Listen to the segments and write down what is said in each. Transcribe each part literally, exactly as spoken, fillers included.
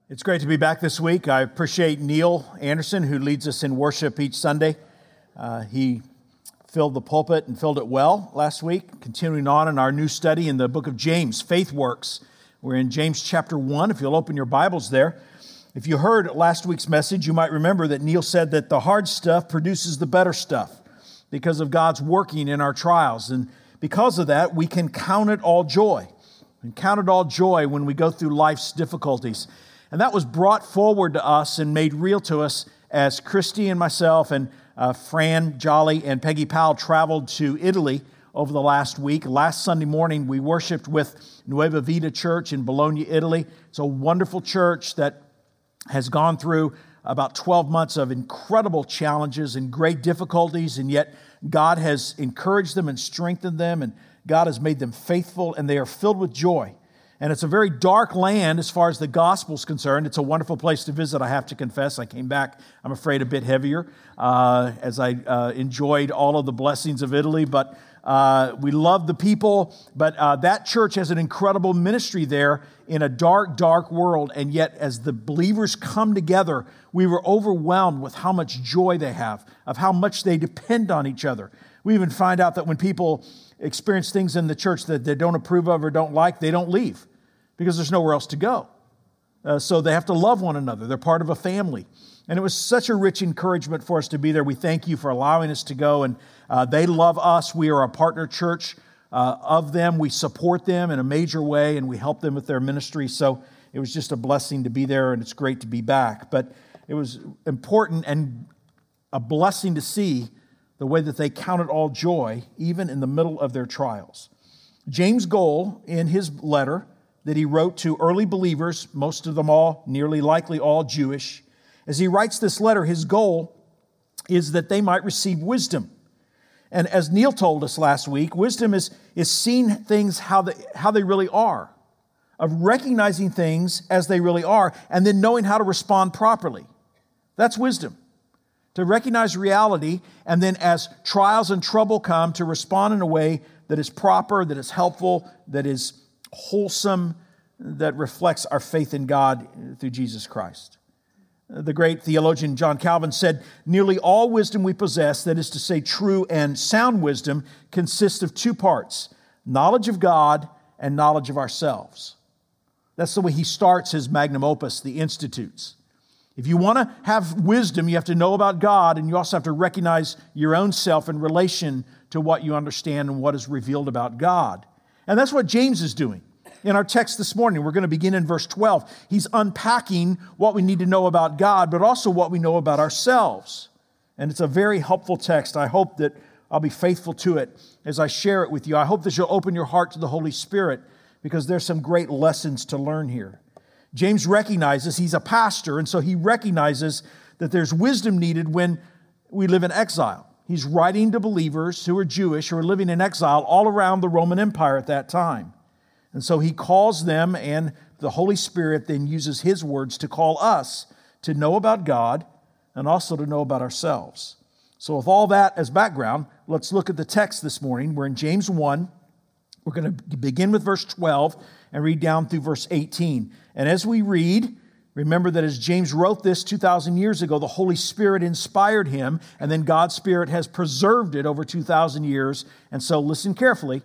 It's great to be back this week. I appreciate Neil Anderson, who leads us in worship each Sunday. Uh, he filled the pulpit and filled it well last week. Continuing on in our new study in the book of James, Faith Works. We're in James chapter one, if you'll open your Bibles there. If you heard last week's message, you might remember that Neil said that the hard stuff produces the better stuff because of God's working in our trials. And because of that, we can count it all joy. We can count it all joy when we go through life's difficulties. And that was brought forward to us and made real to us as Christy and myself and uh, Fran Jolly and Peggy Powell traveled to Italy over the last week. Last Sunday morning, we worshiped with Nuova Vita Church in Bologna, Italy. It's a wonderful church that has gone through about twelve months of incredible challenges and great difficulties, and yet God has encouraged them and strengthened them, and God has made them faithful, and they are filled with joy. And it's a very dark land as far as the gospel's concerned. It's a wonderful place to visit, I have to confess. I came back, I'm afraid, a bit heavier uh, as I uh, enjoyed all of the blessings of Italy. But uh, we love the people. But uh, that church has an incredible ministry there in a dark, dark world. And yet, as the believers come together, we were overwhelmed with how much joy they have, of how much they depend on each other. We even find out that when people experience things in the church that they don't approve of or don't like, they don't leave because there's nowhere else to go. Uh, so they have to love one another. They're part of a family. And it was such a rich encouragement for us to be there. We thank you for allowing us to go. And uh, they love us. We are a partner church uh, of them. We support them in a major way, and we help them with their ministry. So it was just a blessing to be there, and it's great to be back. But it was important and a blessing to see the way that they counted all joy, even in the middle of their trials. James' goal in his letter that he wrote to early believers, most of them all, nearly likely all Jewish, as he writes this letter, his goal is that they might receive wisdom. And as Neil told us last week, wisdom is, is seeing things how they, how they really are, of recognizing things as they really are, and then knowing how to respond properly. That's wisdom. To recognize reality, and then as trials and trouble come, to respond in a way that is proper, that is helpful, that is wholesome, that reflects our faith in God through Jesus Christ. The great theologian John Calvin said, nearly all wisdom we possess, that is to say true and sound wisdom, consists of two parts, knowledge of God and knowledge of ourselves. That's the way he starts his magnum opus, the Institutes. If you want to have wisdom, you have to know about God, and you also have to recognize your own self in relation to what you understand and what is revealed about God. And that's what James is doing. In our text this morning, we're going to begin in verse twelve. He's unpacking what we need to know about God, but also what we know about ourselves. And it's a very helpful text. I hope that I'll be faithful to it as I share it with you. I hope that you'll open your heart to the Holy Spirit, because there's some great lessons to learn here. James recognizes he's a pastor, and so he recognizes that there's wisdom needed when we live in exile. He's writing to believers who are Jewish, who are living in exile all around the Roman Empire at that time. And so he calls them, and the Holy Spirit then uses his words to call us to know about God and also to know about ourselves. So with all that as background, let's look at the text this morning. We're in James one. We're going to begin with verse twelve and read down through verse eighteen. And as we read, remember that as James wrote this two thousand years ago, the Holy Spirit inspired him, and then God's Spirit has preserved it over two thousand years. And so listen carefully.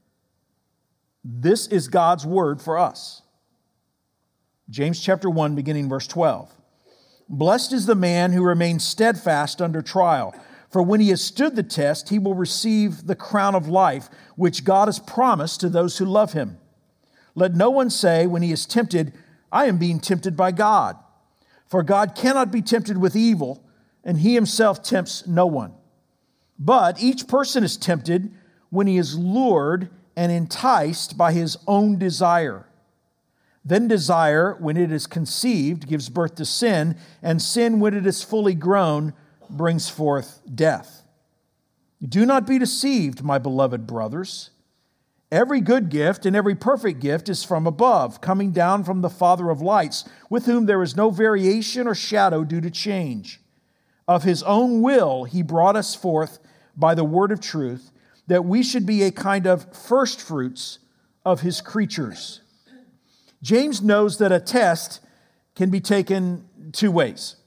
This is God's word for us. James chapter one, beginning verse twelve. Blessed is the man who remains steadfast under trial, for when he has stood the test, he will receive the crown of life, which God has promised to those who love him. Let no one say when he is tempted, I am being tempted by God. For God cannot be tempted with evil, and he himself tempts no one. But each person is tempted when he is lured and enticed by his own desire. Then desire, when it is conceived, gives birth to sin, and sin, when it is fully grown, brings forth death. Do not be deceived, my beloved brothers. Every good gift and every perfect gift is from above, coming down from the Father of lights, with whom there is no variation or shadow due to change. Of his own will he brought us forth by the word of truth, that we should be a kind of first fruits of his creatures. James knows that a test can be taken two ways.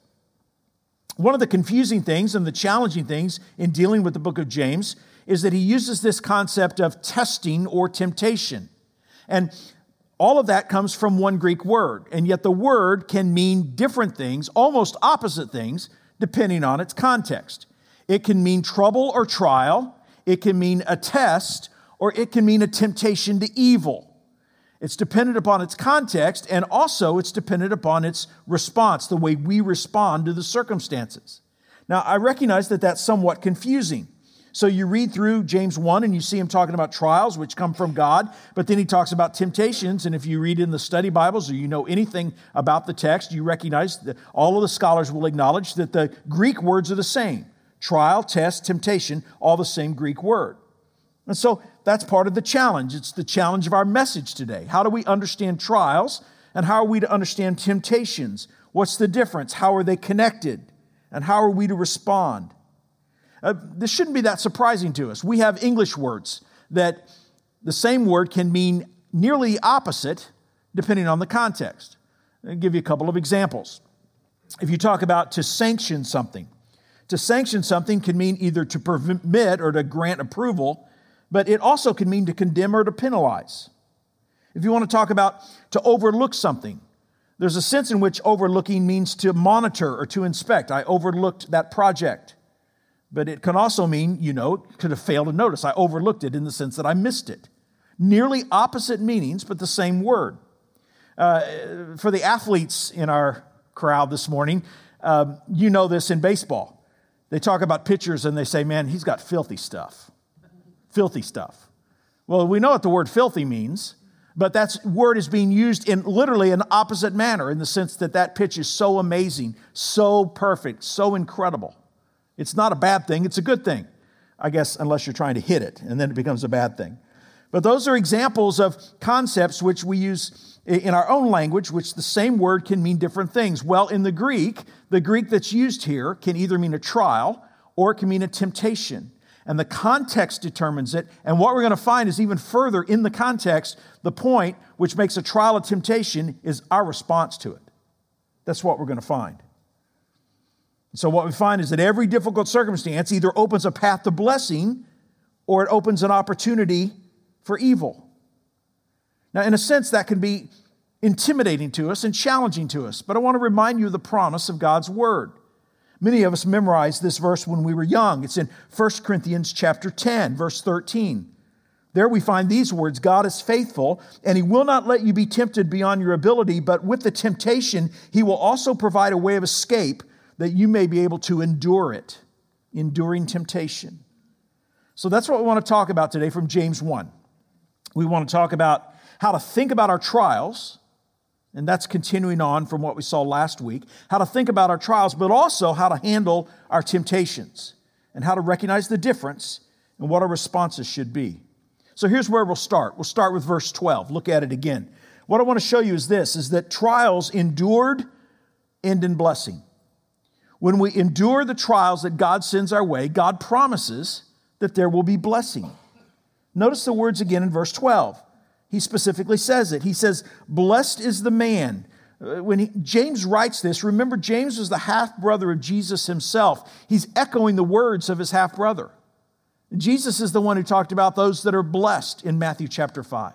One of the confusing things and the challenging things in dealing with the book of James is that he uses this concept of testing or temptation. And all of that comes from one Greek word, and yet the word can mean different things, almost opposite things, depending on its context. It can mean trouble or trial, it can mean a test, or it can mean a temptation to evil. It's dependent upon its context, and also it's dependent upon its response, the way we respond to the circumstances. Now, I recognize that that's somewhat confusing. So you read through James one and you see him talking about trials, which come from God, but then he talks about temptations, and if you read in the study Bibles or you know anything about the text, you recognize that all of the scholars will acknowledge that the Greek words are the same. Trial, test, temptation, all the same Greek word. And so that's part of the challenge. It's the challenge of our message today. How do we understand trials, and how are we to understand temptations? What's the difference? How are they connected? And how are we to respond? Uh, this shouldn't be that surprising to us. We have English words that the same word can mean nearly opposite depending on the context. I'll give you a couple of examples. If you talk about to sanction something, to sanction something can mean either to permit or to grant approval, but it also can mean to condemn or to penalize. If you want to talk about to overlook something, there's a sense in which overlooking means to monitor or to inspect. I overlooked that project. But it can also mean, you know, could have failed to notice. I overlooked it in the sense that I missed it. Nearly opposite meanings, but the same word. Uh, for the athletes in our crowd this morning, um, you know this in baseball. They talk about pitchers and they say, man, he's got filthy stuff. Filthy stuff. Well, we know what the word filthy means, but that word is being used in literally an opposite manner, in the sense that that pitch is so amazing, so perfect, so incredible. It's not a bad thing, it's a good thing, I guess, unless you're trying to hit it, and then it becomes a bad thing. But those are examples of concepts which we use in our own language, which the same word can mean different things. Well, in the Greek, the Greek that's used here can either mean a trial or it can mean a temptation. And the context determines it. And what we're going to find is even further in the context, the point which makes a trial a temptation is our response to it. That's what we're going to find. So what we find is that every difficult circumstance either opens a path to blessing or it opens an opportunity for evil. Now, in a sense, that can be intimidating to us and challenging to us. But I want to remind you of the promise of God's word. Many of us memorized this verse when we were young. It's in First Corinthians chapter ten, verse thirteen. There we find these words, God is faithful, and he will not let you be tempted beyond your ability, but with the temptation, he will also provide a way of escape that you may be able to endure it, enduring temptation. So that's what we want to talk about today from James one. We want to talk about how to think about our trials, and that's continuing on from what we saw last week, how to think about our trials, but also how to handle our temptations and how to recognize the difference and what our responses should be. So here's where we'll start. We'll start with verse twelve. Look at it again. What I want to show you is this, is that trials endured end in blessing. When we endure the trials that God sends our way, God promises that there will be blessing. Notice the words again in verse twelve. He specifically says it. He says, blessed is the man. When he, James writes this, remember James was the half-brother of Jesus himself. He's echoing the words of his half-brother. Jesus is the one who talked about those that are blessed in Matthew chapter five.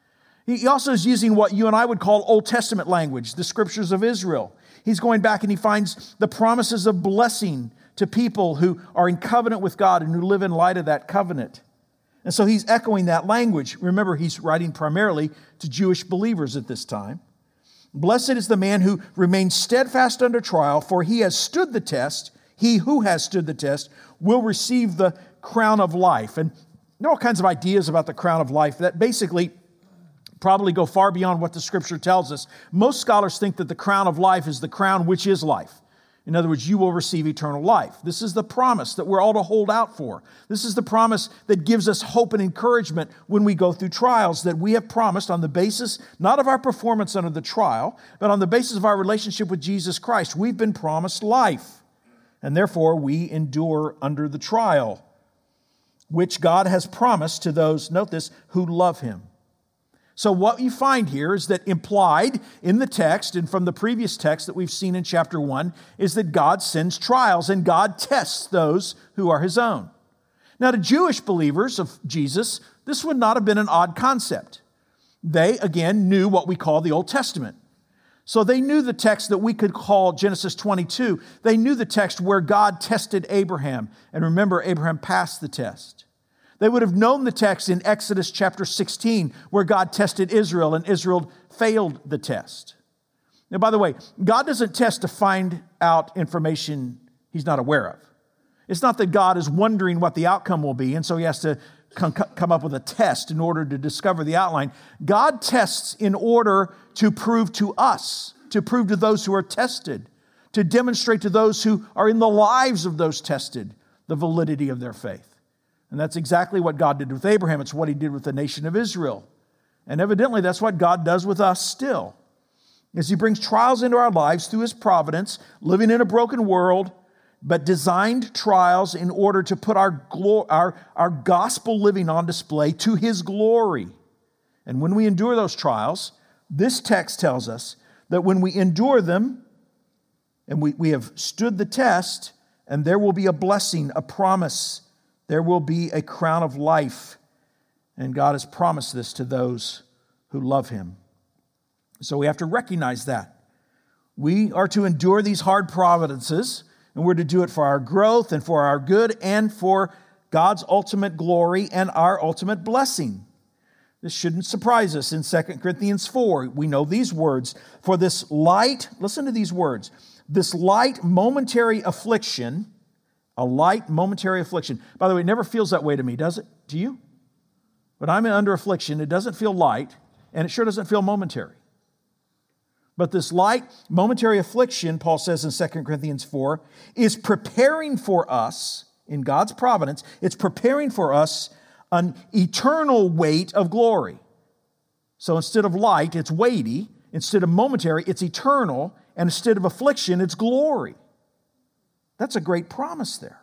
He also is using what you and I would call Old Testament language, the scriptures of Israel. He's going back and he finds the promises of blessing to people who are in covenant with God and who live in light of that covenant. And so he's echoing that language. Remember, he's writing primarily to Jewish believers at this time. Blessed is the man who remains steadfast under trial, for he has stood the test. He who has stood the test will receive the crown of life. And there are all kinds of ideas about the crown of life that basically probably go far beyond what the scripture tells us. Most scholars think that the crown of life is the crown which is life. In other words, you will receive eternal life. This is the promise that we're all to hold out for. This is the promise that gives us hope and encouragement when we go through trials, that we have promised on the basis, not of our performance under the trial, but on the basis of our relationship with Jesus Christ. We've been promised life, and therefore we endure under the trial, which God has promised to those, note this, who love him. So what you find here is that implied in the text and from the previous text that we've seen in chapter one is that God sends trials and God tests those who are his own. Now, to Jewish believers of Jesus, this would not have been an odd concept. They, again, knew what we call the Old Testament. So they knew the text that we could call Genesis twenty-two. They knew the text where God tested Abraham. And remember, Abraham passed the test. They would have known the text in Exodus chapter sixteen, where God tested Israel and Israel failed the test. Now, by the way, God doesn't test to find out information he's not aware of. It's not that God is wondering what the outcome will be, and so he has to come, come up with a test in order to discover the outline. God tests in order to prove to us, to prove to those who are tested, to demonstrate to those who are in the lives of those tested the validity of their faith. And that's exactly what God did with Abraham. It's what he did with the nation of Israel. And evidently, that's what God does with us still. As he brings trials into our lives through his providence, living in a broken world, but designed trials in order to put our, glo- our, our gospel living on display to his glory. And when we endure those trials, this text tells us that when we endure them, and we, we have stood the test, and there will be a blessing, a promise. There will be a crown of life. And God has promised this to those who love him. So we have to recognize that. We are to endure these hard providences, and we're to do it for our growth and for our good and for God's ultimate glory and our ultimate blessing. This shouldn't surprise us. In Second Corinthians four, we know these words. For this light, listen to these words, this light momentary affliction, a light momentary affliction. By the way, it never feels that way to me, does it? Do you? When I'm under affliction, it doesn't feel light, and it sure doesn't feel momentary. But this light momentary affliction, Paul says in Second Corinthians four, is preparing for us, in God's providence, it's preparing for us an eternal weight of glory. So instead of light, it's weighty. Instead of momentary, it's eternal. And instead of affliction, it's glory. That's a great promise there.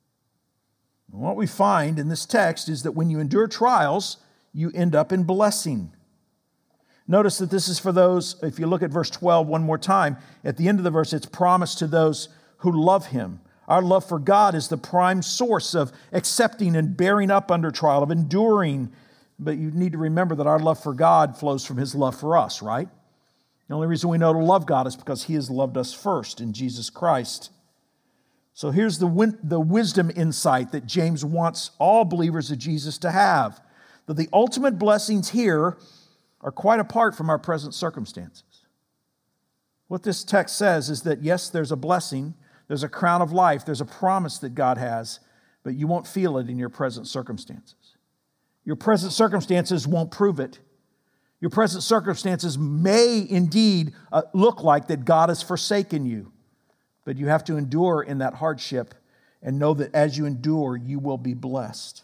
And what we find in this text is that when you endure trials, you end up in blessing. Notice that this is for those, if you look at verse twelve one more time, at the end of the verse, it's promised to those who love him. Our love for God is the prime source of accepting and bearing up under trial, of enduring. But you need to remember that our love for God flows from his love for us, right? The only reason we know to love God is because he has loved us first in Jesus Christ. So here's the, win- the wisdom insight that James wants all believers of Jesus to have, that the ultimate blessings here are quite apart from our present circumstances. What this text says is that, yes, there's a blessing, there's a crown of life, there's a promise that God has, but you won't feel it in your present circumstances. Your present circumstances won't prove it. Your present circumstances may indeed uh, look like that God has forsaken you, but you have to endure in that hardship and know that as you endure, you will be blessed.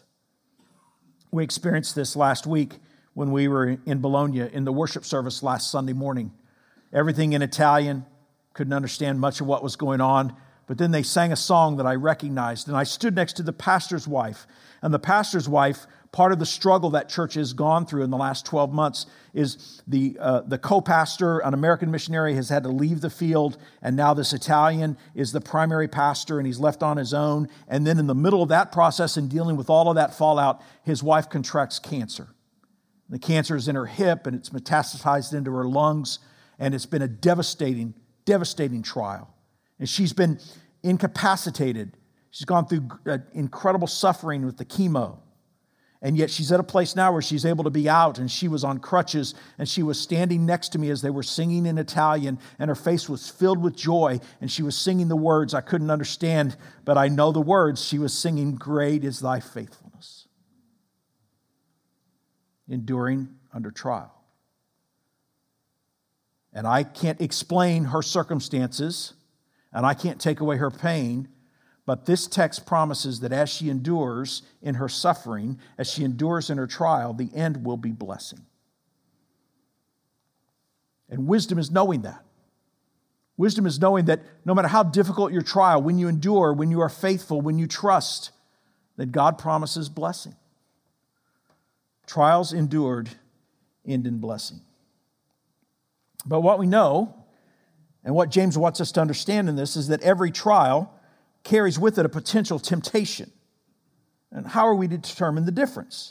We experienced this last week when we were in Bologna in the worship service last Sunday morning. Everything in Italian, couldn't understand much of what was going on, but then they sang a song that I recognized, and I stood next to the pastor's wife. And the pastor's wife, part of the struggle that church has gone through in the last twelve months is the, uh, the co-pastor, an American missionary, has had to leave the field, and now this Italian is the primary pastor, and he's left on his own. And then in the middle of that process and dealing with all of that fallout, his wife contracts cancer. The cancer is in her hip, and it's metastasized into her lungs, and it's been a devastating, devastating trial. And she's been incapacitated. She's gone through incredible suffering with the chemo. And yet she's at a place now where she's able to be out, and she was on crutches, and she was standing next to me as they were singing in Italian, and her face was filled with joy, and she was singing the words I couldn't understand, but I know the words. She was singing, "Great is thy faithfulness." Enduring under trial. And I can't explain her circumstances, and I can't take away her pain, but this text promises that as she endures in her suffering, as she endures in her trial, the end will be blessing. And wisdom is knowing that. Wisdom is knowing that no matter how difficult your trial, when you endure, when you are faithful, when you trust, that God promises blessing. Trials endured end in blessing. But what we know, and what James wants us to understand in this, is that every trial carries with it a potential temptation. And how are we to determine the difference?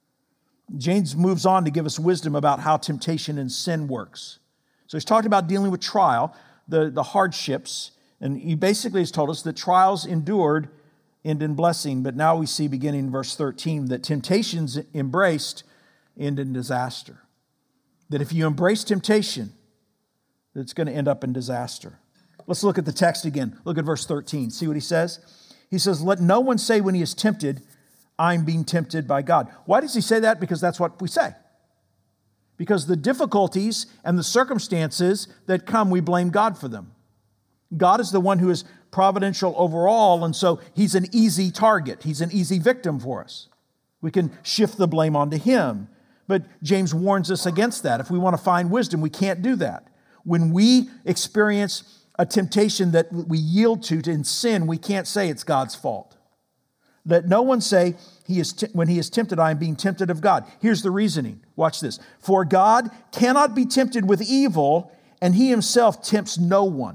James moves on to give us wisdom about how temptation and sin works. So he's talked about dealing with trial, the, the hardships, and he basically has told us that trials endured end in blessing, but now we see beginning in verse thirteen that temptations embraced end in disaster. That if you embrace temptation, it's going to end up in disaster. Let's look at the text again. Look at verse thirteen. See what he says? He says, let no one say when he is tempted, I'm being tempted by God. Why does he say that? Because that's what we say. Because the difficulties and the circumstances that come, we blame God for them. God is the one who is providential overall, and so he's an easy target. He's an easy victim for us. We can shift the blame onto him. But James warns us against that. If we want to find wisdom, we can't do that. When we experience a temptation that we yield to in sin, we can't say it's God's fault. Let no one say, he is t- when he is tempted, I am being tempted of God. Here's the reasoning. Watch this. For God cannot be tempted with evil, and he himself tempts no one.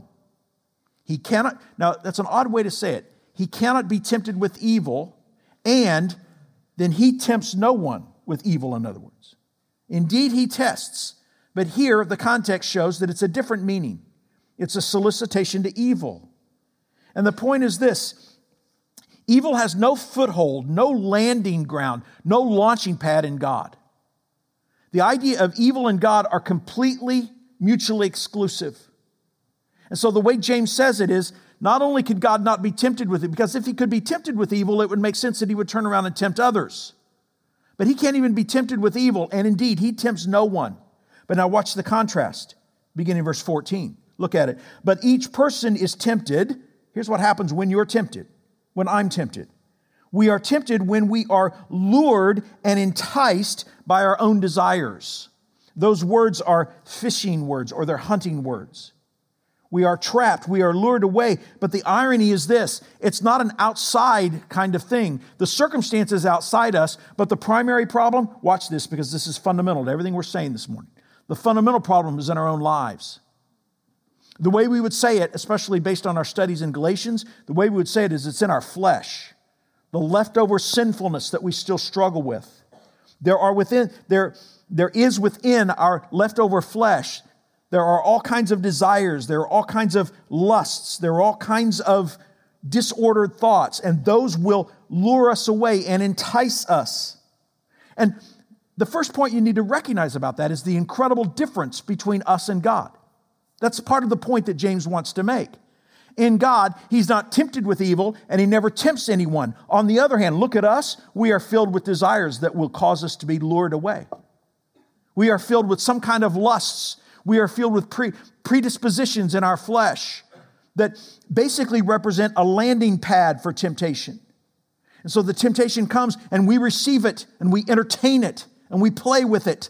He cannot, now that's an odd way to say it. He cannot be tempted with evil, and then he tempts no one with evil, in other words. Indeed, he tests, but here the context shows that it's a different meaning. It's a solicitation to evil. And the point is this: evil has no foothold, no landing ground, no launching pad in God. The idea of evil and God are completely mutually exclusive. And so the way James says it is, not only could God not be tempted with it, because if he could be tempted with evil, it would make sense that he would turn around and tempt others. But he can't even be tempted with evil, and indeed, he tempts no one. But now watch the contrast, beginning in verse fourteen. Look at it. But each person is tempted. Here's what happens when you're tempted, when I'm tempted. We are tempted when we are lured and enticed by our own desires. Those words are fishing words, or they're hunting words. We are trapped, we are lured away, but the irony is this: it's not an outside kind of thing. The circumstance is outside us, but the primary problem, watch this because this is fundamental to everything we're saying this morning. The fundamental problem is in our own lives. The way we would say it, especially based on our studies in Galatians, the way we would say it is it's in our flesh. The leftover sinfulness that we still struggle with. There are within, there, there is within our leftover flesh, there are all kinds of desires, there are all kinds of lusts, there are all kinds of disordered thoughts, and those will lure us away and entice us. And the first point you need to recognize about that is the incredible difference between us and God. That's part of the point that James wants to make. In God, he's not tempted with evil, and he never tempts anyone. On the other hand, look at us. We are filled with desires that will cause us to be lured away. We are filled with some kind of lusts. We are filled with pre- predispositions in our flesh that basically represent a landing pad for temptation. And so the temptation comes, and we receive it, and we entertain it, and we play with it.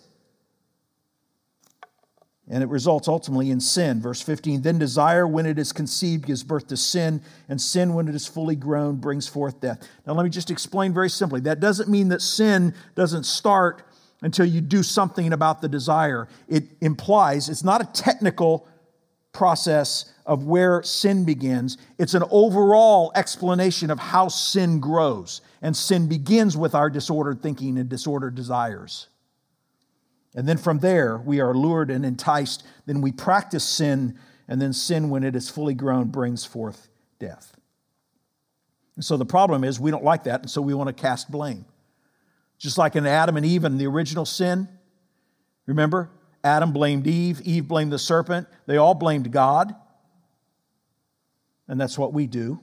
And it results ultimately in sin. Verse fifteen, then desire, when it is conceived, gives birth to sin, and sin, when it is fully grown, brings forth death. Now let me just explain very simply. That doesn't mean that sin doesn't start until you do something about the desire. It implies, it's not a technical process of where sin begins. It's an overall explanation of how sin grows. And sin begins with our disordered thinking and disordered desires. And then from there, we are lured and enticed. Then we practice sin, and then sin, when it is fully grown, brings forth death. And so the problem is we don't like that, and so we want to cast blame. Just like in Adam and Eve in the original sin. Remember? Adam blamed Eve. Eve blamed the serpent. They all blamed God. And that's what we do.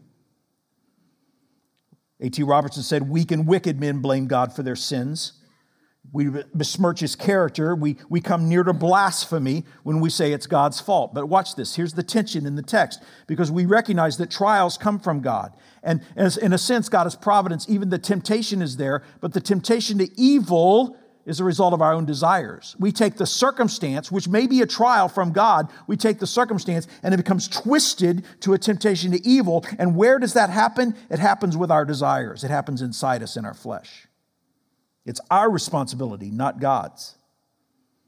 A T Robertson said, weak and wicked men blame God for their sins. We besmirch his character. We, we come near to blasphemy when we say it's God's fault. But watch this. Here's the tension in the text. Because we recognize that trials come from God. And as, in a sense, God is providence. Even the temptation is there. But the temptation to evil is a result of our own desires. We take the circumstance, which may be a trial from God. We take the circumstance and it becomes twisted to a temptation to evil. And where does that happen? It happens with our desires. It happens inside us in our flesh. It's our responsibility, not God's.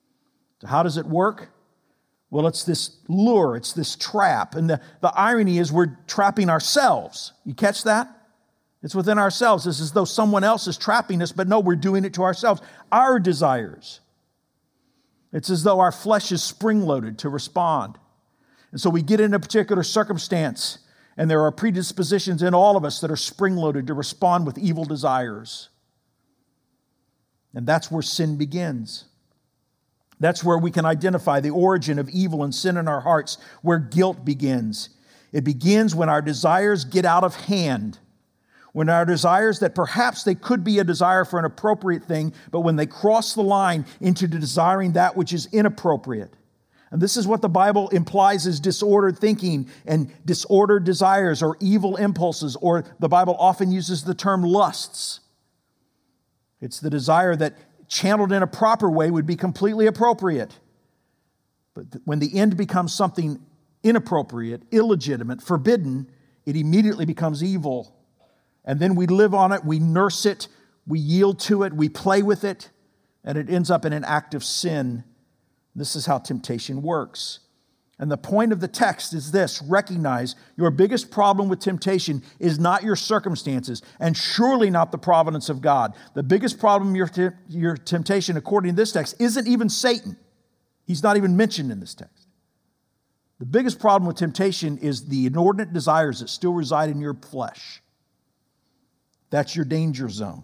So how does it work? Well, it's this lure, it's this trap. And the, the irony is we're trapping ourselves. You catch that? It's within ourselves. It's as though someone else is trapping us, but no, we're doing it to ourselves. Our desires. It's as though our flesh is spring-loaded to respond. And so we get in a particular circumstance, and there are predispositions in all of us that are spring-loaded to respond with evil desires. And that's where sin begins. That's where we can identify the origin of evil and sin in our hearts, where guilt begins. It begins when our desires get out of hand, when our desires that perhaps they could be a desire for an appropriate thing, but when they cross the line into desiring that which is inappropriate. And this is what the Bible implies as disordered thinking and disordered desires or evil impulses, or the Bible often uses the term lusts. It's the desire that channeled in a proper way would be completely appropriate. But when the end becomes something inappropriate, illegitimate, forbidden, it immediately becomes evil. And then we live on it, we nurse it, we yield to it, we play with it, and it ends up in an act of sin. This is how temptation works. And the point of the text is this: recognize your biggest problem with temptation is not your circumstances, and surely not the providence of God. The biggest problem with your, your temptation, according to this text, isn't even Satan. He's not even mentioned in this text. The biggest problem with temptation is the inordinate desires that still reside in your flesh. That's your danger zone.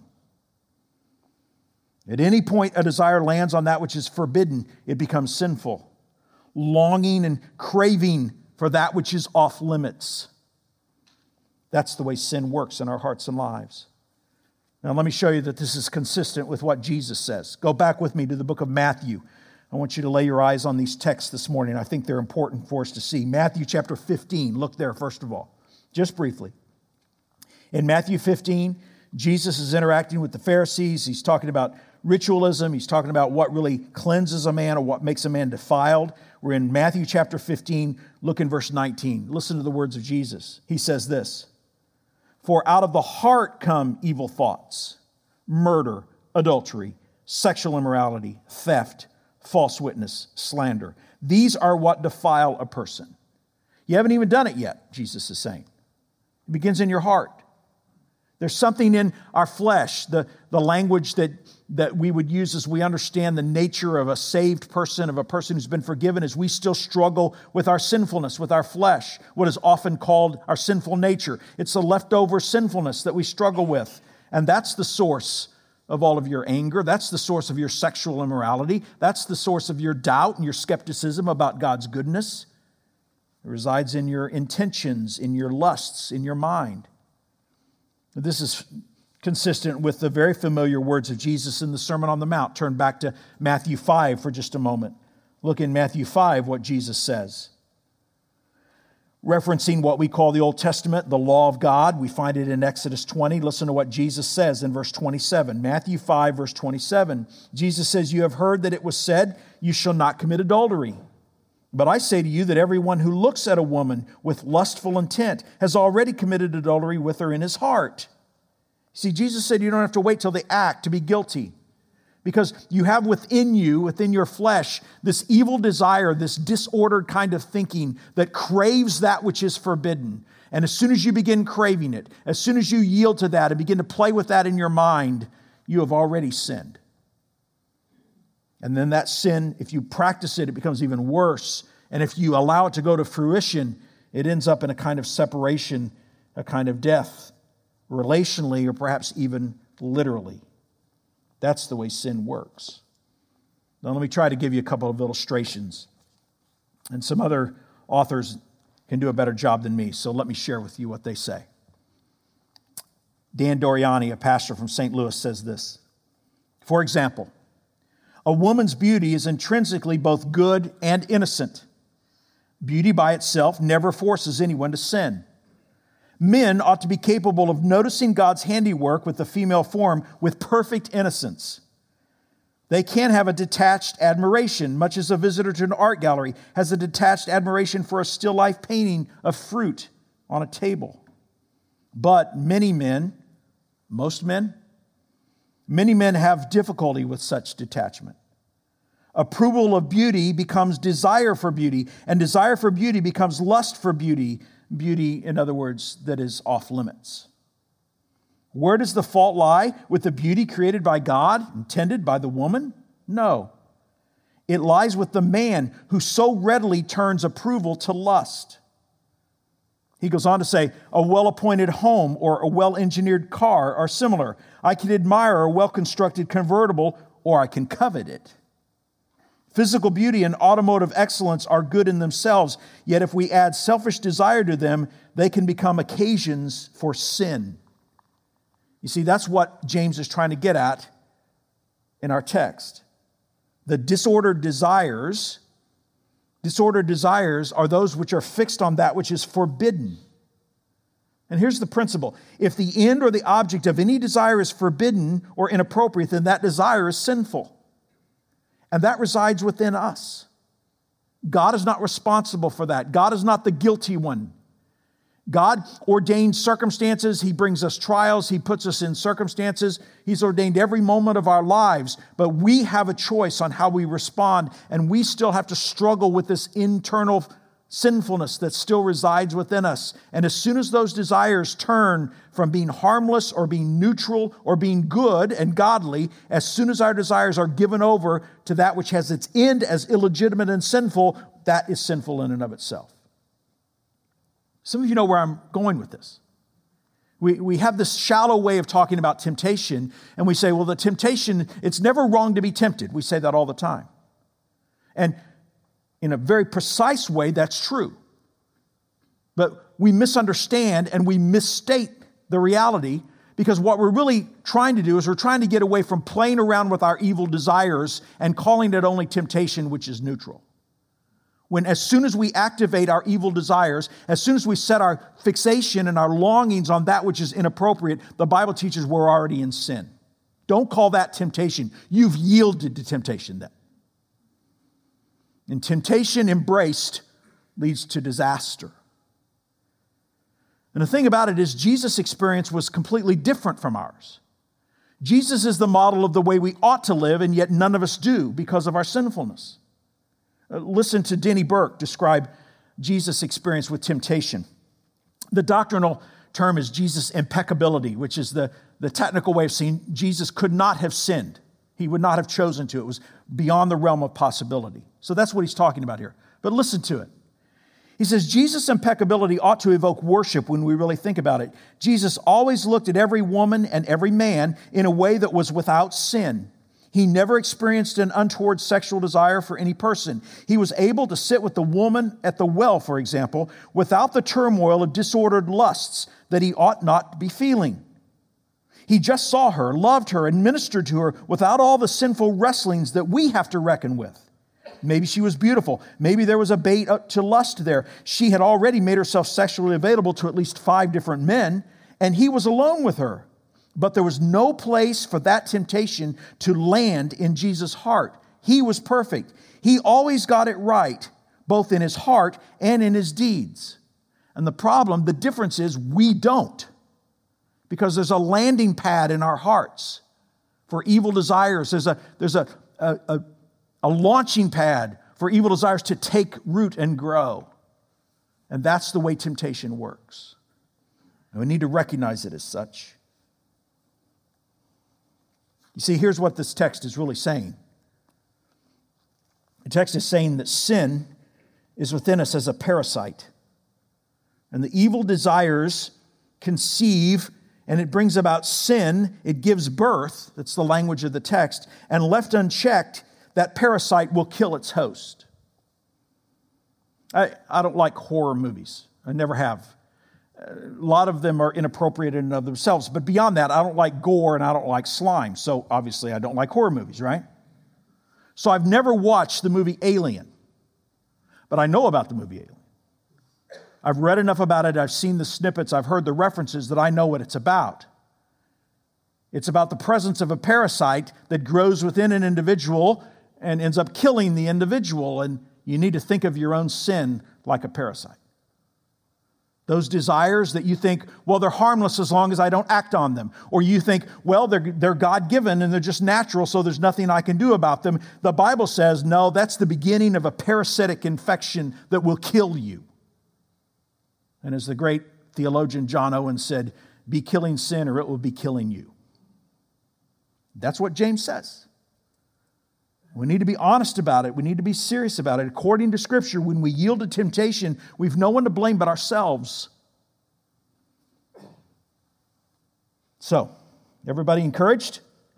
At any point a desire lands on that which is forbidden, it becomes sinful. Longing and craving for that which is off limits. That's the way sin works in our hearts and lives. Now let me show you that this is consistent with what Jesus says. Go back with me to the book of Matthew. I want you to lay your eyes on these texts this morning. I think they're important for us to see. Matthew chapter fifteen. Look there first of all, just briefly. In Matthew fifteen, Jesus is interacting with the Pharisees. He's talking about ritualism. He's talking about what really cleanses a man or what makes a man defiled. We're in Matthew chapter fifteen. Look in verse nineteen. Listen to the words of Jesus. He says this: "For out of the heart come evil thoughts, murder, adultery, sexual immorality, theft, false witness, slander. These are what defile a person." You haven't even done it yet, Jesus is saying. It begins in your heart. There's something in our flesh, the, the language that, that we would use as we understand the nature of a saved person, of a person who's been forgiven, as we still struggle with our sinfulness, with our flesh, what is often called our sinful nature. It's the leftover sinfulness that we struggle with. And that's the source of all of your anger. That's the source of your sexual immorality. That's the source of your doubt and your skepticism about God's goodness. It resides in your intentions, in your lusts, in your mind. This is consistent with the very familiar words of Jesus in the Sermon on the Mount. Turn back to Matthew five for just a moment. Look in Matthew five what Jesus says. Referencing what we call the Old Testament, the law of God, we find it in Exodus twenty. Listen to what Jesus says in verse twenty-seven. Matthew five, verse twenty-seven. Jesus says, "You have heard that it was said, 'You shall not commit adultery.' But I say to you that everyone who looks at a woman with lustful intent has already committed adultery with her in his heart." See, Jesus said you don't have to wait till they act to be guilty, because you have within you, within your flesh, this evil desire, this disordered kind of thinking that craves that which is forbidden. And as soon as you begin craving it, as soon as you yield to that and begin to play with that in your mind, you have already sinned. And then that sin, if you practice it, it becomes even worse. And if you allow it to go to fruition, it ends up in a kind of separation, a kind of death, relationally or perhaps even literally. That's the way sin works. Now let me try to give you a couple of illustrations. And some other authors can do a better job than me, so let me share with you what they say. Dan Doriani, a pastor from Saint Louis, says this: "For example, a woman's beauty is intrinsically both good and innocent. Beauty by itself never forces anyone to sin. Men ought to be capable of noticing God's handiwork with the female form with perfect innocence. They can have a detached admiration, much as a visitor to an art gallery has a detached admiration for a still life painting of fruit on a table. But many men, most men, many men have difficulty with such detachment. Approval of beauty becomes desire for beauty, and desire for beauty becomes lust for beauty. Beauty, in other words, that is off limits. Where does the fault lie with the beauty created by God, intended by the woman? No. It lies with the man who so readily turns approval to lust. He goes on to say, a well-appointed home or a well-engineered car are similar. I can admire a well-constructed convertible, or I can covet it. Physical beauty and automotive excellence are good in themselves, yet if we add selfish desire to them, they can become occasions for sin. You see, that's what James is trying to get at in our text. The disordered desires, disordered desires are those which are fixed on that which is forbidden. And here's the principle. If the end or the object of any desire is forbidden or inappropriate, then that desire is sinful. And that resides within us. God is not responsible for that. God is not the guilty one. God ordains circumstances. He brings us trials. He puts us in circumstances. He's ordained every moment of our lives. But we have a choice on how we respond. And we still have to struggle with this internal sinfulness that still resides within us. And as soon as those desires turn from being harmless or being neutral or being good and godly, as soon as our desires are given over to that which has its end as illegitimate and sinful, that is sinful in and of itself. Some of you know where I'm going with this. We, we have this shallow way of talking about temptation, and we say, well, the temptation, it's never wrong to be tempted. We say that all the time. And in a very precise way, that's true. But we misunderstand and we misstate the reality, because what we're really trying to do is we're trying to get away from playing around with our evil desires and calling it only temptation, which is neutral. When as soon as we activate our evil desires, as soon as we set our fixation and our longings on that which is inappropriate, the Bible teaches we're already in sin. Don't call that temptation. You've yielded to temptation then. And temptation embraced leads to disaster. And the thing about it is Jesus' experience was completely different from ours. Jesus is the model of the way we ought to live, and yet none of us do because of our sinfulness. Listen to Denny Burke describe Jesus' experience with temptation. The doctrinal term is Jesus' impeccability, which is the, the technical way of saying Jesus could not have sinned. He would not have chosen to. It was beyond the realm of possibility. So that's what he's talking about here. But listen to it. He says, Jesus' impeccability ought to evoke worship when we really think about it. Jesus always looked at every woman and every man in a way that was without sin. He never experienced an untoward sexual desire for any person. He was able to sit with the woman at the well, for example, without the turmoil of disordered lusts that he ought not to be feeling. He just saw her, loved her, and ministered to her without all the sinful wrestlings that we have to reckon with. Maybe she was beautiful. Maybe there was a bait to lust there. She had already made herself sexually available to at least five different men, and he was alone with her. But there was no place for that temptation to land in Jesus' heart. He was perfect. He always got it right, both in his heart and in his deeds. And the problem, the difference is we don't. Because there's a landing pad in our hearts for evil desires. There's a, there's a, a, a, a launching pad for evil desires to take root and grow. And that's the way temptation works. And we need to recognize it as such. You see, here's what this text is really saying. The text is saying that sin is within us as a parasite. And the evil desires conceive, and it brings about sin. It gives birth. That's the language of the text. And left unchecked, that parasite will kill its host. I, I don't like horror movies. I never have. A lot of them are inappropriate in and of themselves. But beyond that, I don't like gore and I don't like slime. So obviously I don't like horror movies, right? So I've never watched the movie Alien. But I know about the movie Alien. I've read enough about it. I've seen the snippets. I've heard the references that I know what it's about. It's about the presence of a parasite that grows within an individual and ends up killing the individual. And you need to think of your own sin like a parasite. Those desires that you think, well, they're harmless as long as I don't act on them. Or you think, well, they're, they're God-given and they're just natural, so there's nothing I can do about them. The Bible says, no, that's the beginning of a parasitic infection that will kill you. And as the great theologian John Owen said, be killing sin or it will be killing you. That's what James says. We need to be honest about it. We need to be serious about it. According to Scripture, when we yield to temptation, we've no one to blame but ourselves. So, everybody encouraged?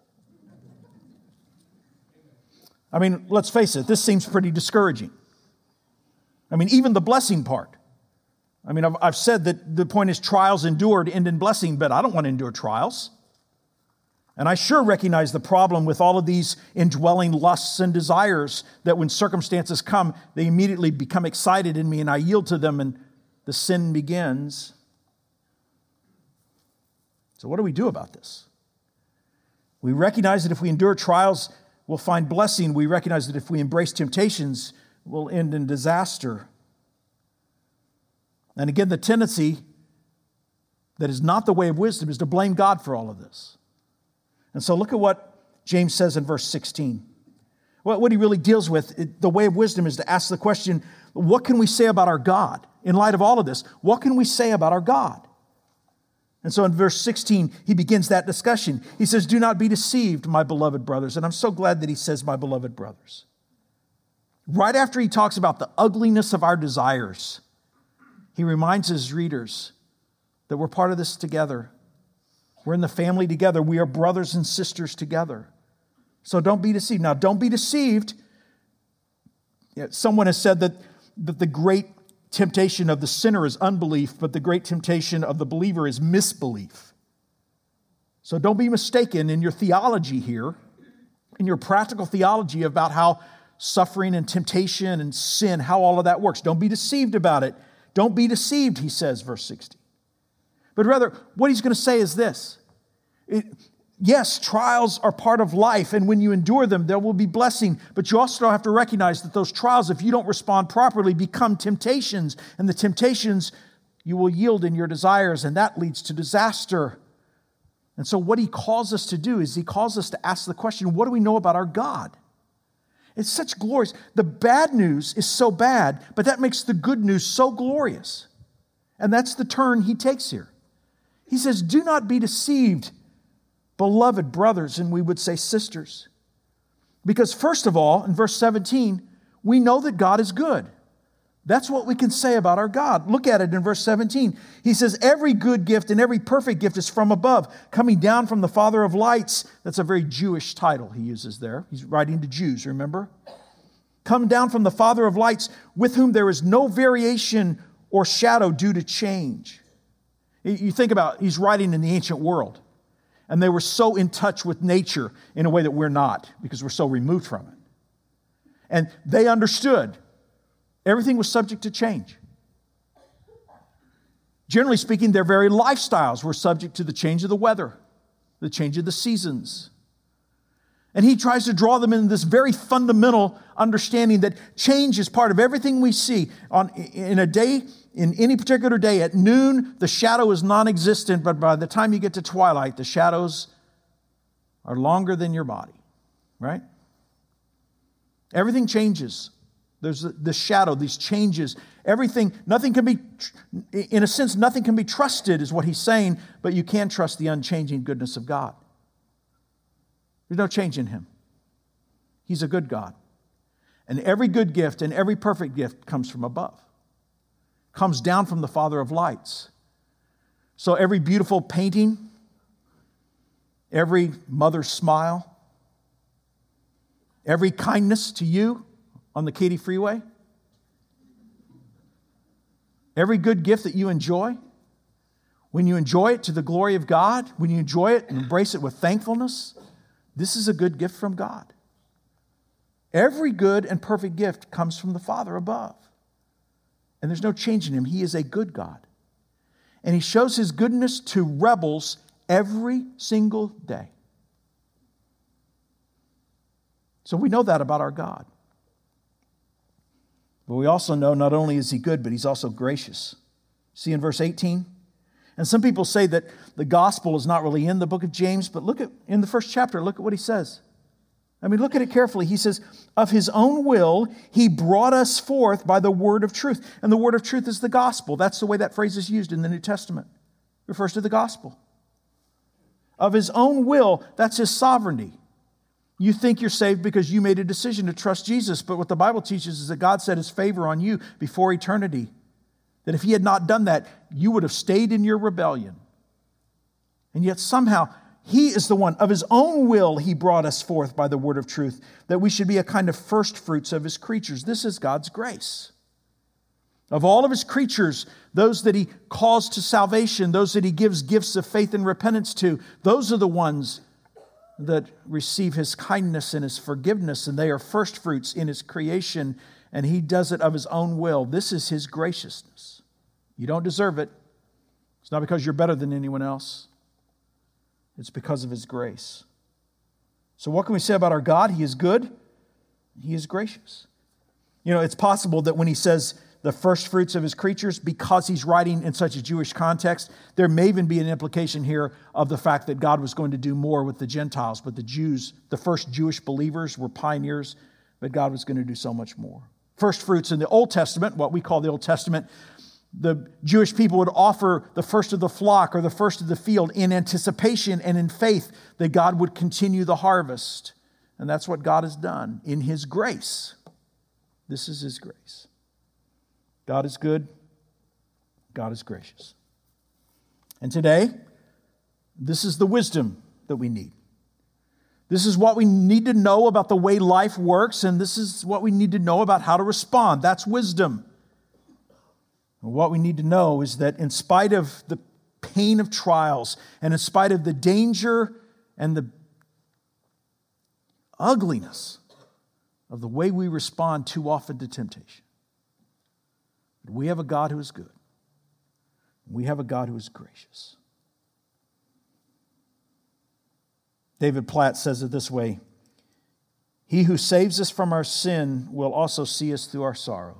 I mean, let's face it, this seems pretty discouraging. I mean, even the blessing part. I mean, I've, I've said that the point is trials endured end in blessing, but I don't want to endure trials. And I sure recognize the problem with all of these indwelling lusts and desires that when circumstances come, they immediately become excited in me and I yield to them and the sin begins. So what do we do about this? We recognize that if we endure trials, we'll find blessing. We recognize that if we embrace temptations, we'll end in disaster. And again, the tendency that is not the way of wisdom is to blame God for all of this. And so look at what James says in verse sixteen. What he really deals with, the way of wisdom is to ask the question, what can we say about our God? In light of all of this, what can we say about our God? And so in verse sixteen, he begins that discussion. He says, do not be deceived, my beloved brothers. And I'm so glad that he says, my beloved brothers. Right after he talks about the ugliness of our desires, he reminds his readers that we're part of this together. We're in the family together. We are brothers and sisters together. So don't be deceived. Now, don't be deceived. Someone has said that, that the great temptation of the sinner is unbelief, but the great temptation of the believer is misbelief. So don't be mistaken in your theology here, in your practical theology about how suffering and temptation and sin, how all of that works. Don't be deceived about it. Don't be deceived, he says, verse sixty. But rather, what he's going to say is this. It, yes, trials are part of life, and when you endure them, there will be blessing. But you also have to recognize that those trials, if you don't respond properly, become temptations. And the temptations you will yield in your desires, and that leads to disaster. And so what he calls us to do is he calls us to ask the question, what do we know about our God? It's such glorious. The bad news is so bad, but that makes the good news so glorious. And that's the turn he takes here. He says, do not be deceived, beloved brothers, and we would say sisters. Because first of all, in verse seventeen, we know that God is good. That's what we can say about our God. Look at it in verse seventeen. He says, every good gift and every perfect gift is from above, coming down from the Father of lights. That's a very Jewish title he uses there. He's writing to Jews, remember? Come down from the Father of lights, with whom there is no variation or shadow due to change. You think about, he's writing in the ancient world, and they were so in touch with nature in a way that we're not, because we're so removed from it. And they understood everything was subject to change. Generally speaking, their very lifestyles were subject to the change of the weather, the change of the seasons. And he tries to draw them into this very fundamental understanding that change is part of everything we see. On, in a day, in any particular day, at noon, the shadow is non-existent, but by the time you get to twilight, the shadows are longer than your body, right? Everything changes. There's the shadow, these changes. Everything, nothing can be, in a sense, nothing can be trusted is what he's saying, but you can trust the unchanging goodness of God. There's no change in him. He's a good God. And every good gift and every perfect gift comes from above. Comes down from the Father of lights. So every beautiful painting, every mother's smile, every kindness to you on the Katy Freeway, every good gift that you enjoy, when you enjoy it to the glory of God, when you enjoy it and embrace it with thankfulness, this is a good gift from God. Every good and perfect gift comes from the Father above. And there's no change in him. He is a good God. And he shows his goodness to rebels every single day. So we know that about our God. But we also know not only is he good, but he's also gracious. See in verse eighteen? And some people say that the gospel is not really in the book of James, but look at in the first chapter, look at what he says. I mean, look at it carefully. He says, of his own will, he brought us forth by the word of truth. And the word of truth is the gospel. That's the way that phrase is used in the New Testament. It refers to the gospel. Of his own will, that's his sovereignty. You think you're saved because you made a decision to trust Jesus, but what the Bible teaches is that God set his favor on you before eternity. That if he had not done that, you would have stayed in your rebellion. And yet somehow, he is the one, of his own will, he brought us forth by the word of truth, that we should be a kind of first fruits of his creatures. This is God's grace. Of all of his creatures, those that he calls to salvation, those that he gives gifts of faith and repentance to, those are the ones that receive his kindness and his forgiveness, and they are first fruits in his creation, and he does it of his own will. This is his graciousness. You don't deserve it. It's not because you're better than anyone else. It's because of his grace. So what can we say about our God? He is good. He is gracious. You know, it's possible that when he says the first fruits of his creatures, because he's writing in such a Jewish context, there may even be an implication here of the fact that God was going to do more with the Gentiles. But the Jews, the first Jewish believers, were pioneers, but God was going to do so much more. First fruits in the Old Testament, what we call the Old Testament, the Jewish people would offer the first of the flock or the first of the field in anticipation and in faith that God would continue the harvest. And that's what God has done in his grace. This is his grace. God is good. God is gracious. And today, this is the wisdom that we need. This is what we need to know about the way life works, and this is what we need to know about how to respond. That's wisdom. What we need to know is that in spite of the pain of trials and in spite of the danger and the ugliness of the way we respond too often to temptation, we have a God who is good. We have a God who is gracious. David Platt says it this way: he who saves us from our sin will also see us through our sorrow.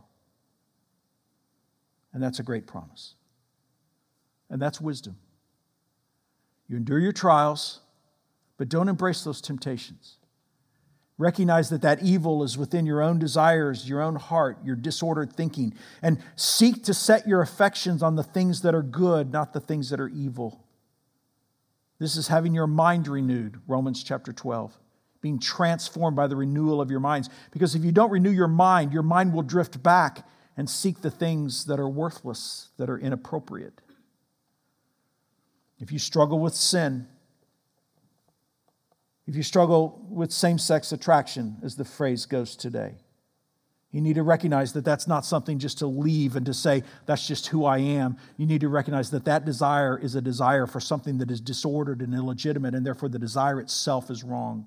And that's a great promise. And that's wisdom. You endure your trials, but don't embrace those temptations. Recognize that that evil is within your own desires, your own heart, your disordered thinking. And seek to set your affections on the things that are good, not the things that are evil. This is having your mind renewed, Romans chapter twelve. Being transformed by the renewal of your minds. Because if you don't renew your mind, your mind will drift back and seek the things that are worthless, that are inappropriate. If you struggle with sin, if you struggle with same-sex attraction, as the phrase goes today, you need to recognize that that's not something just to leave and to say, that's just who I am. You need to recognize that that desire is a desire for something that is disordered and illegitimate, and therefore the desire itself is wrong.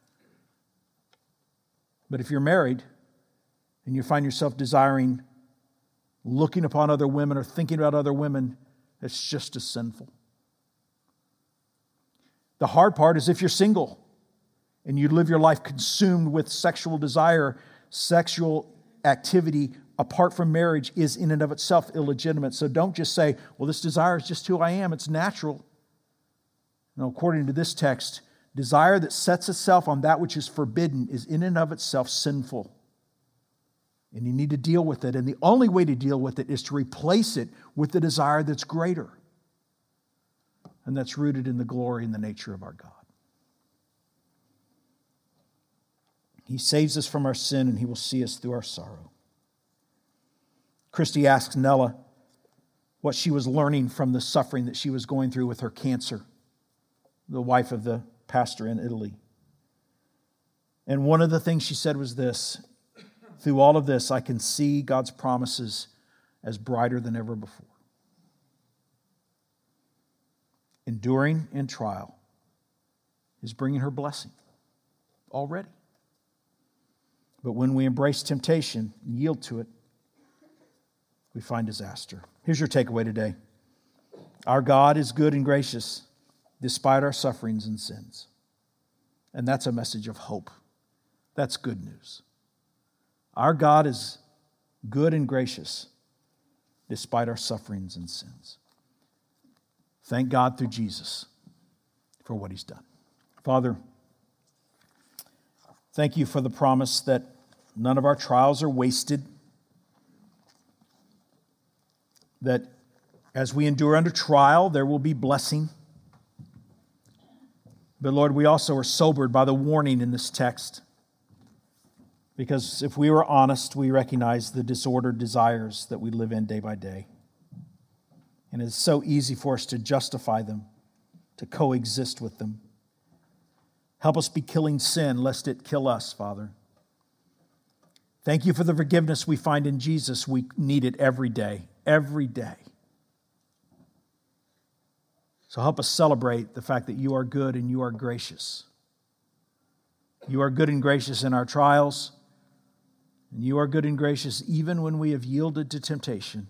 But if you're married and you find yourself desiring looking upon other women or thinking about other women, it's just as sinful. The hard part is if you're single and you live your life consumed with sexual desire, sexual activity apart from marriage is in and of itself illegitimate. So don't just say, well, this desire is just who I am. It's natural. No, according to this text, desire that sets itself on that which is forbidden is in and of itself sinful. And you need to deal with it. And the only way to deal with it is to replace it with the desire that's greater. And that's rooted in the glory and the nature of our God. He saves us from our sin and he will see us through our sorrow. Christy asks Nella what she was learning from the suffering that she was going through with her cancer, the wife of the pastor in Italy. And one of the things she said was this: through all of this, I can see God's promises as brighter than ever before. Enduring in trial is bringing her blessing already. But when we embrace temptation and yield to it, we find disaster. Here's your takeaway today. Our God is good and gracious despite our sufferings and sins. And that's a message of hope. That's good news. Our God is good and gracious despite our sufferings and sins. Thank God through Jesus for what he's done. Father, thank you for the promise that none of our trials are wasted, that as we endure under trial, there will be blessing. But Lord, we also are sobered by the warning in this text, because if we were honest, we recognize the disordered desires that we live in day by day. And it's so easy for us to justify them, to coexist with them. Help us be killing sin, lest it kill us, Father. Thank you for the forgiveness we find in Jesus. We need it every day, every day. So help us celebrate the fact that you are good and you are gracious. You are good and gracious in our trials, and you are good and gracious even when we have yielded to temptation.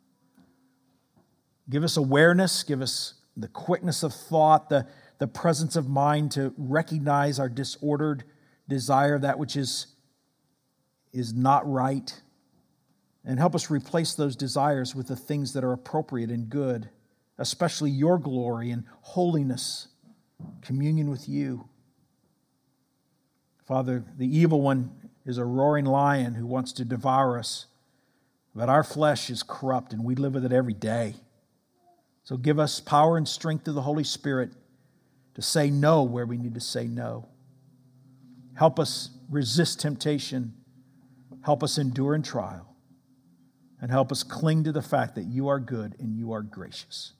Give us awareness, give us the quickness of thought, the, the presence of mind to recognize our disordered desire, that which is, is not right, and help us replace those desires with the things that are appropriate and good, especially your glory and holiness, communion with you. Father, the evil one is a roaring lion who wants to devour us, but our flesh is corrupt and we live with it every day. So give us power and strength through the Holy Spirit to say no where we need to say no. Help us resist temptation. Help us endure in trial. And help us cling to the fact that you are good and you are gracious.